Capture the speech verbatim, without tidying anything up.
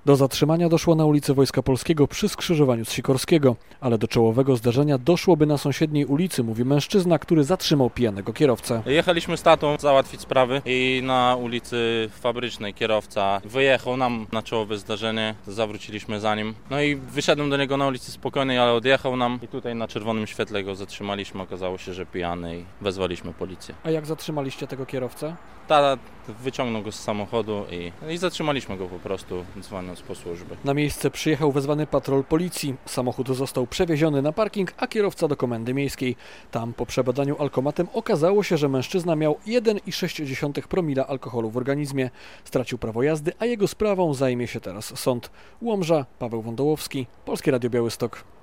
Do zatrzymania doszło na ulicy Wojska Polskiego przy skrzyżowaniu z Sikorskiego, ale do czołowego zdarzenia doszłoby na sąsiedniej ulicy, mówi mężczyzna, który zatrzymał pijanego kierowcę. Jechaliśmy z tatą załatwić sprawy i na ulicy Fabrycznej kierowca wyjechał nam na czołowe zdarzenie, zawróciliśmy za nim. No i wyszedłem do niego na ulicy spokojnej, ale odjechał nam i tutaj na czerwonym świetle go zatrzymaliśmy. Okazało się, że pijany i wezwaliśmy policję. A jak zatrzymaliście tego kierowcę? Tata wyciągnął go z samochodu i, i zatrzymaliśmy go po prostu, dzwoniąc po służby. Na miejsce przyjechał wezwany patrol policji. Samochód został przewieziony na parking, a kierowca do komendy miejskiej. Tam po przebadaniu alkomatem okazało się, że mężczyzna miał jeden i sześć dziesiątych promila alkoholu w organizmie. Stracił prawo jazdy, a jego sprawą zajmie się teraz sąd. Łomża, Paweł Wądołowski, Polskie Radio Białystok.